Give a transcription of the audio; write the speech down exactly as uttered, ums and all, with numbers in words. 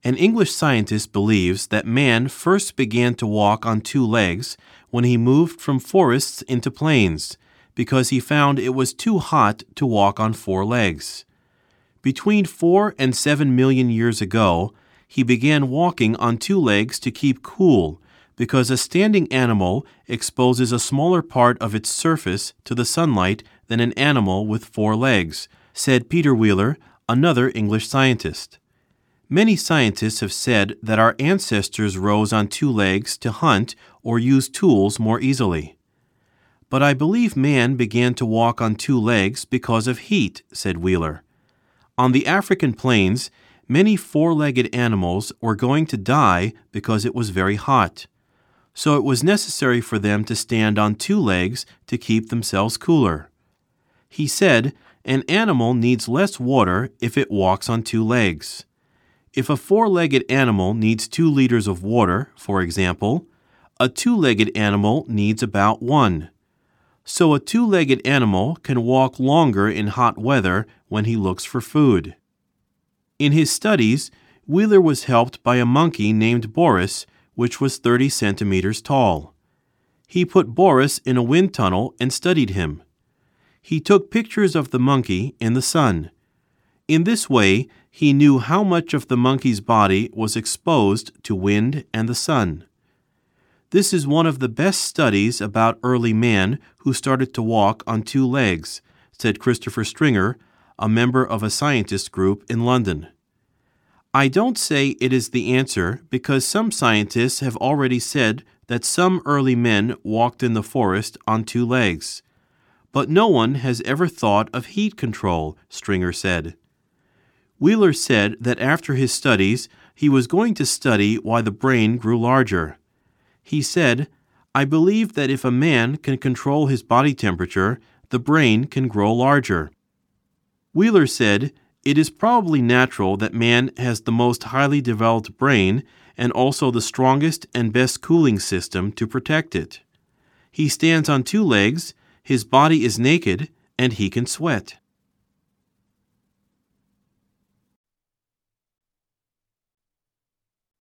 An English scientist believes that man first began to walk on two legs when he moved from forests into plains, because he found it was too hot to walk on four legs. Between four and seven million years ago, he began walking on two legs to keep cool, because a standing animal exposes a smaller part of its surface to the sunlight than an animal with four legs, said Peter Wheeler, another English scientist. Many scientists have said that our ancestors rose on two legs to hunt or use tools more easily. But I believe man began to walk on two legs because of heat, said Wheeler. On the African plains, many four-legged animals were going to die because it was very hot. So it was necessary for them to stand on two legs to keep themselves cooler. He said, an animal needs less water if it walks on two legs. If a four-legged animal needs two liters of water, for example, a two-legged animal needs about one. So a two-legged animal can walk longer in hot weather when he looks for food. In his studies, Wheeler was helped by a monkey named Boris, which was thirty centimeters tall. He put Boris in a wind tunnel and studied him. He took pictures of the monkey in the sun. In this way, he knew how much of the monkey's body was exposed to wind and the sun. This is one of the best studies about early man who started to walk on two legs, said Christopher Stringer, a member of a scientist group in London. I don't say it is the answer because some scientists have already said that some early men walked in the forest on two legs. But no one has ever thought of heat control, Stringer said. Wheeler said that after his studies, he was going to study why the brain grew larger. He said, I believe that if a man can control his body temperature, the brain can grow larger. Wheeler said, it is probably natural that man has the most highly developed brain and also the strongest and best cooling system to protect it. He stands on two legs, his body is naked, and he can sweat.